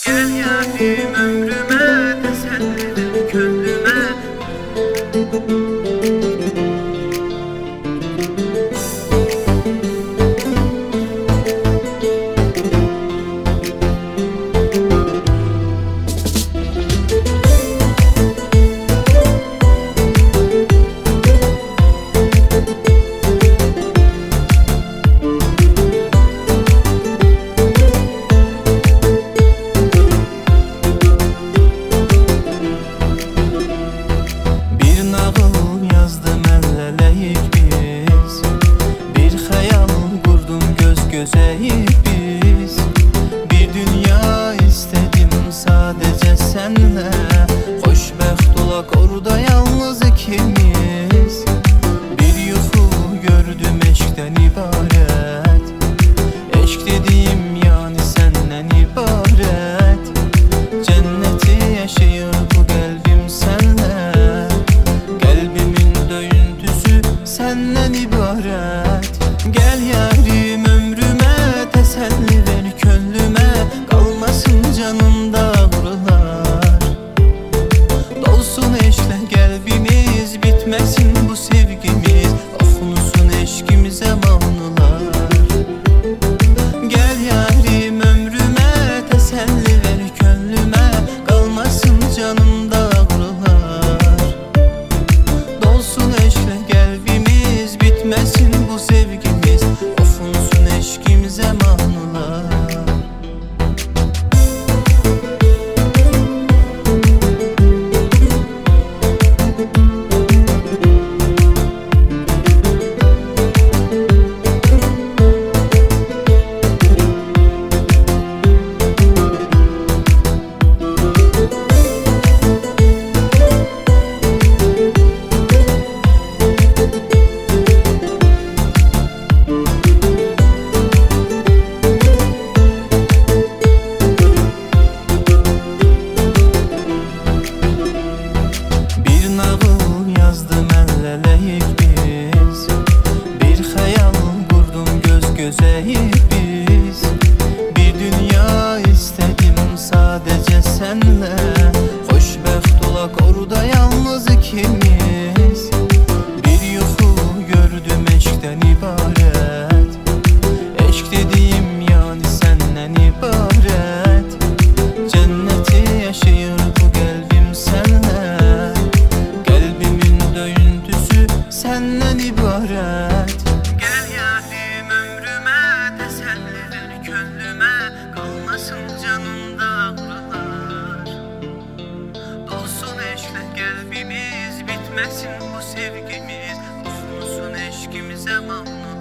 Gel yarim ömrüme, teselli ver gönlüme. Gözeyik biz. Bir dünya istedim sadece senle. Xoşbəxt olaq orada yalnız ikimiz. Bir yuxu gördüm eşkdən ibarət. Eşk dediyim yani səndən ibarət. Cənnəti yaşayır bu qəlbim sənlə. Qəlbimin döyüntüsü səndən ibarət. Gel yarim ömrüme, teselli ver gönlüme. Kalmasın canımda ağrılar. Dolsun eşkle kalbimiz, bitmesin bu sevgimiz. Okunsun eşkimize mahnılar. Gel yarim ömrüme, teselli ver gönlüme. Kalmasın canımda ağrılar. Dolsun eşkle kalbimiz, bitmesin bu sevgimiz. Okunsun eşkimize mahnılar. Gözeyik biz. Bir dünya istedim sadece senle. Xoşbəxt olaq orada yalnız ikimiz. Bir yuxu gördüm eşkdən ibarət. Eşk dediyim yani səndən ibarət. Cənnəti yaşayır bu qəlbim sənlə. Qəlbimin döyüntüsü səndən ibarət. Kalmasın canımda ağrılar. Dolsun eşkle kalbimiz, bitmesin bu sevgimiz. Okunsun eşkimize mahnılar.